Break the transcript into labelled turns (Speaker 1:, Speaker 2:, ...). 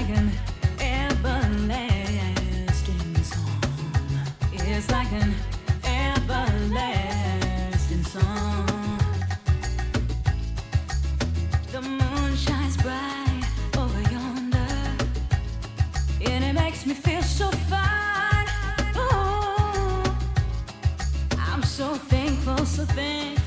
Speaker 1: like an everlasting song. It's like an everlasting song. The moon shines bright over yonder, and it makes me feel so fine. Oh, I'm so thankful, so thankful.